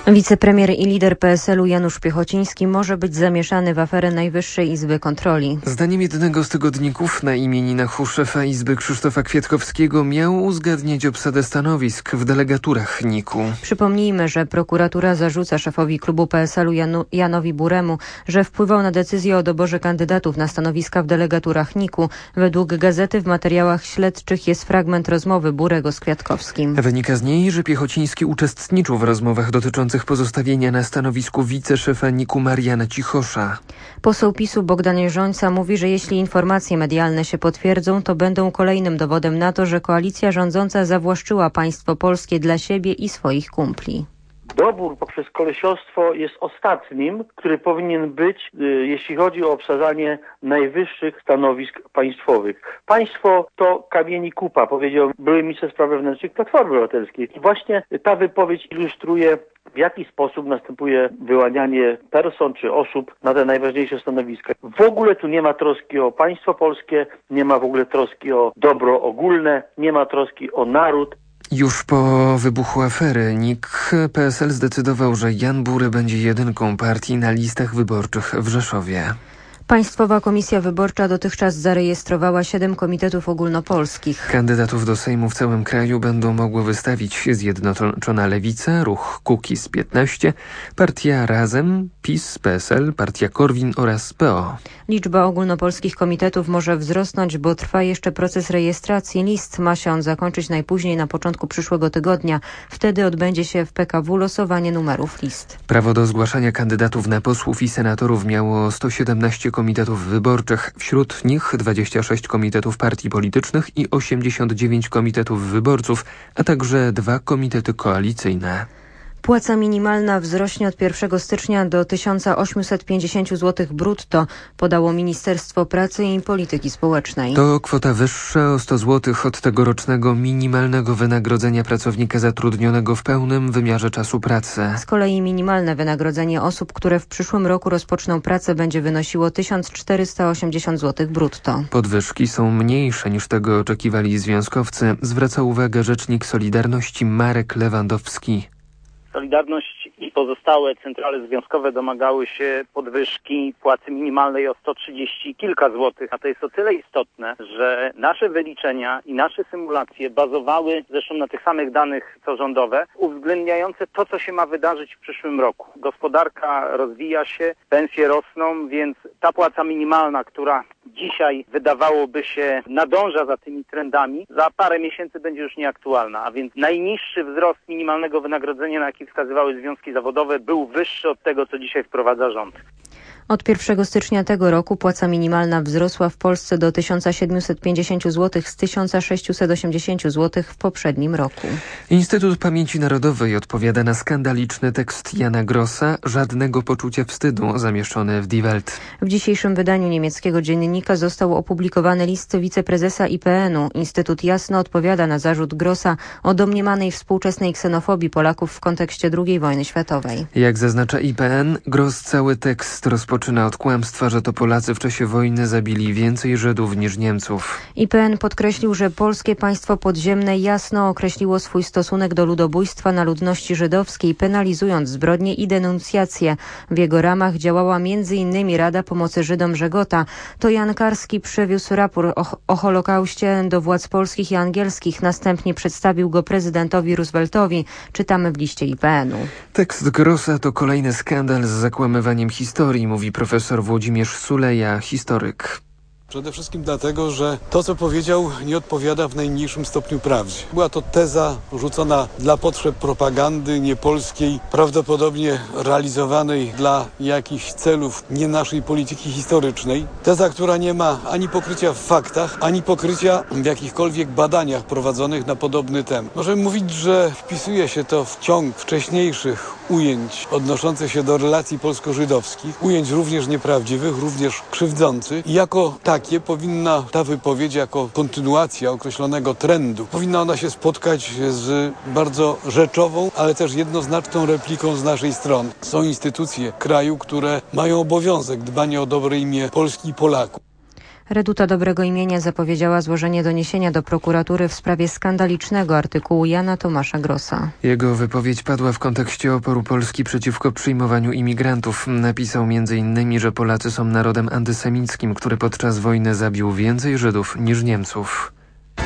Wicepremier i lider PSL-u Janusz Piechociński może być zamieszany w aferę Najwyższej Izby Kontroli. Zdaniem jednego z tygodników na imieninach u szefa Izby Krzysztofa Kwiatkowskiego miał uzgadniać obsadę stanowisk w delegaturach NIK-u. Przypomnijmy, że prokuratura zarzuca szefowi klubu PSL-u Janowi Buremu, że wpływał na decyzję o doborze kandydatów na stanowiska w delegaturach NIK-u. Według gazety w materiałach śledczych jest fragment rozmowy Burego z Kwiatkowskim. Wynika z niej, że Piechociński uczestniczył w rozmowach dotyczących pozostawienia na stanowisku wiceszefa NIK-u Mariana Cichosza. Poseł PiS-u Bogdan Rzońca mówi, że jeśli informacje medialne się potwierdzą, to będą kolejnym dowodem na to, że koalicja rządząca zawłaszczyła państwo polskie dla siebie i swoich kumpli. Dobór poprzez kolesiostwo jest ostatnim, który powinien być, jeśli chodzi o obsadzanie najwyższych stanowisk państwowych. Państwo to kamieni kupa, powiedział były minister spraw wewnętrznych Platformy Obywatelskiej. I właśnie ta wypowiedź ilustruje, w jaki sposób następuje wyłanianie person czy osób na te najważniejsze stanowiska. W ogóle tu nie ma troski o państwo polskie, nie ma w ogóle troski o dobro ogólne, nie ma troski o naród. Już po wybuchu afery NIK PSL zdecydował, że Jan Bury będzie jedynką partii na listach wyborczych w Rzeszowie. Państwowa Komisja Wyborcza dotychczas zarejestrowała 7 komitetów ogólnopolskich. Kandydatów do Sejmu w całym kraju będą mogły wystawić Zjednoczona Lewica, Ruch Kukiz 15, Partia Razem, PiS, PSL, Partia Korwin oraz PO. Liczba ogólnopolskich komitetów może wzrosnąć, bo trwa jeszcze proces rejestracji list. Ma się on zakończyć najpóźniej na początku przyszłego tygodnia. Wtedy odbędzie się w PKW losowanie numerów list. Prawo do zgłaszania kandydatów na posłów i senatorów miało 117 komitetów wyborczych, wśród nich 26 komitetów partii politycznych i 89 komitetów wyborców, a także 2 komitety koalicyjne. Płaca minimalna wzrośnie od 1 stycznia do 1850 zł brutto, podało Ministerstwo Pracy i Polityki Społecznej. To kwota wyższa o 100 zł od tegorocznego minimalnego wynagrodzenia pracownika zatrudnionego w pełnym wymiarze czasu pracy. Z kolei minimalne wynagrodzenie osób, które w przyszłym roku rozpoczną pracę, będzie wynosiło 1480 zł brutto. Podwyżki są mniejsze niż tego oczekiwali związkowcy, zwraca uwagę rzecznik Solidarności Marek Lewandowski. Solidarność i pozostałe centrale związkowe domagały się podwyżki płacy minimalnej o 130 kilka złotych. A to jest o tyle istotne, że nasze wyliczenia i nasze symulacje bazowały zresztą na tych samych danych co rządowe, uwzględniające to, co się ma wydarzyć w przyszłym roku. Gospodarka rozwija się, pensje rosną, więc ta płaca minimalna, która dzisiaj wydawałoby się nadąża za tymi trendami, za parę miesięcy będzie już nieaktualna. A więc najniższy wzrost minimalnego wynagrodzenia, na jaki wskazywały związki zawodowe, był wyższy od tego, co dzisiaj wprowadza rząd. Od 1 stycznia tego roku płaca minimalna wzrosła w Polsce do 1750 zł z 1680 zł w poprzednim roku. Instytut Pamięci Narodowej odpowiada na skandaliczny tekst Jana Grossa „Żadnego poczucia wstydu” zamieszczony w Die Welt. W dzisiejszym wydaniu niemieckiego dziennika został opublikowany list wiceprezesa IPN-u. Instytut jasno odpowiada na zarzut Grossa o domniemanej współczesnej ksenofobii Polaków w kontekście II wojny światowej. Jak zaznacza IPN, Gross cały tekst rozpoczyna od kłamstwa, że to Polacy w czasie wojny zabili więcej Żydów niż Niemców. IPN podkreślił, że polskie państwo podziemne jasno określiło swój stosunek do ludobójstwa na ludności żydowskiej, penalizując zbrodnie i denuncjacje. W jego ramach działała m.in. Rada Pomocy Żydom Żegota. To Jan Karski przywiózł raport o Holokauście do władz polskich i angielskich. Następnie przedstawił go prezydentowi Rooseveltowi. Czytamy w liście IPN-u. Tekst Grossa to kolejny skandal z zakłamywaniem historii, mówi profesor Włodzimierz Suleja, historyk. Przede wszystkim dlatego, że to, co powiedział, nie odpowiada w najmniejszym stopniu prawdzie. Była to teza rzucona dla potrzeb propagandy niepolskiej, prawdopodobnie realizowanej dla jakichś celów nie naszej polityki historycznej. Teza, która nie ma ani pokrycia w faktach, ani pokrycia w jakichkolwiek badaniach prowadzonych na podobny temat. Możemy mówić, że wpisuje się to w ciąg wcześniejszych ujęć odnoszących się do relacji polsko-żydowskich, ujęć również nieprawdziwych, również krzywdzących i jako takie powinna ta wypowiedź jako kontynuacja określonego trendu. Powinna ona się spotkać z bardzo rzeczową, ale też jednoznaczną repliką z naszej strony. Są instytucje kraju, które mają obowiązek dbania o dobre imię Polski i Polaków. Reduta Dobrego Imienia zapowiedziała złożenie doniesienia do prokuratury w sprawie skandalicznego artykułu Jana Tomasza Grossa. Jego wypowiedź padła w kontekście oporu Polski przeciwko przyjmowaniu imigrantów. Napisał m.in., że Polacy są narodem antysemickim, który podczas wojny zabił więcej Żydów niż Niemców.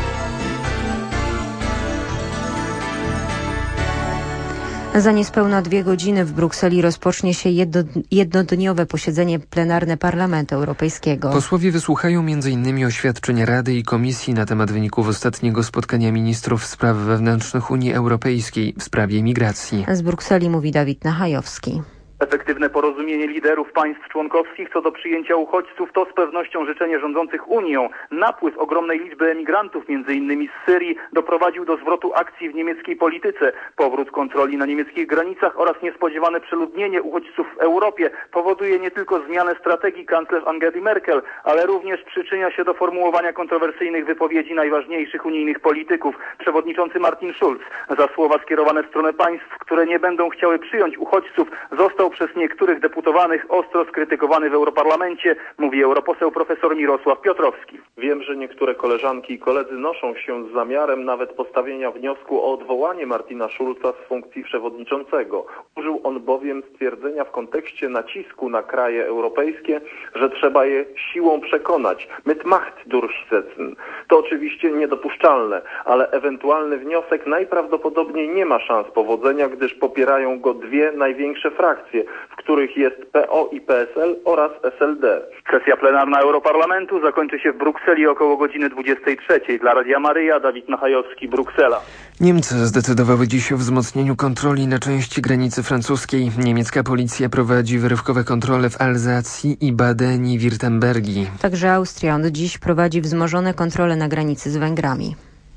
Za niespełna 2 godziny w Brukseli rozpocznie się jednodniowe posiedzenie plenarne Parlamentu Europejskiego. Posłowie wysłuchają m.in. oświadczeń Rady i Komisji na temat wyników ostatniego spotkania ministrów spraw wewnętrznych Unii Europejskiej w sprawie migracji. Z Brukseli mówi Dawid Nachajowski. Efektywne porozumienie liderów państw członkowskich co do przyjęcia uchodźców to z pewnością życzenie rządzących Unią. Napływ ogromnej liczby emigrantów, m.in. z Syrii, doprowadził do zwrotu akcji w niemieckiej polityce. Powrót kontroli na niemieckich granicach oraz niespodziewane przeludnienie uchodźców w Europie powoduje nie tylko zmianę strategii kanclerz Angeli Merkel, ale również przyczynia się do formułowania kontrowersyjnych wypowiedzi najważniejszych unijnych polityków. Przewodniczący Martin Schulz za słowa skierowane w stronę państw, które nie będą chciały przyjąć uchodźców, został przez niektórych deputowanych ostro skrytykowany w Europarlamencie, mówi europoseł profesor Mirosław Piotrowski. Wiem, że niektóre koleżanki i koledzy noszą się z zamiarem nawet postawienia wniosku o odwołanie Martina Schulza z funkcji przewodniczącego. Użył on bowiem stwierdzenia w kontekście nacisku na kraje europejskie, że trzeba je siłą przekonać. Mit Macht durchsetzen. To oczywiście niedopuszczalne, ale ewentualny wniosek najprawdopodobniej nie ma szans powodzenia, gdyż popierają go 2 największe frakcje, w których jest PO i PSL oraz SLD. Sesja plenarna Europarlamentu zakończy się w Brukseli około godziny 23. Dla Radia Maryja, Dawid Nachajowski, Bruksela. Niemcy zdecydowały dziś o wzmocnieniu kontroli na części granicy francuskiej. Niemiecka policja prowadzi wyrywkowe kontrole w Alzacji i Badeni-Wirtembergii. Także Austria od dziś prowadzi wzmożone kontrole na granicy z Węgrami.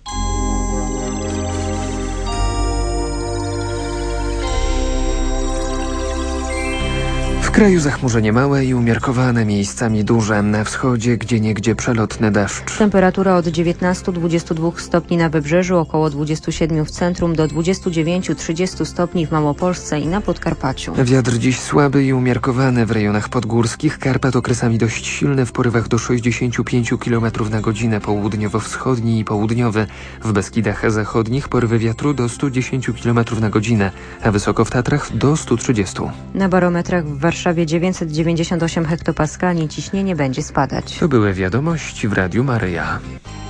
W kraju zachmurzenie małe i umiarkowane, miejscami duże. Na wschodzie gdzieniegdzie przelotny deszcz. Temperatura od 19-22 stopni na wybrzeżu, około 27 w centrum, do 29-30 stopni w Małopolsce i na Podkarpaciu. Wiatr dziś słaby i umiarkowany w rejonach podgórskich. Karpat okresami dość silny w porywach do 65 km na godzinę, południowo-wschodni i południowy. W Beskidach zachodnich porywy wiatru do 110 km na godzinę, a wysoko w Tatrach do 130. Na barometrach w Warszawie 998 hektopaskali, ciśnienie będzie spadać. To były wiadomości w Radiu Maryja.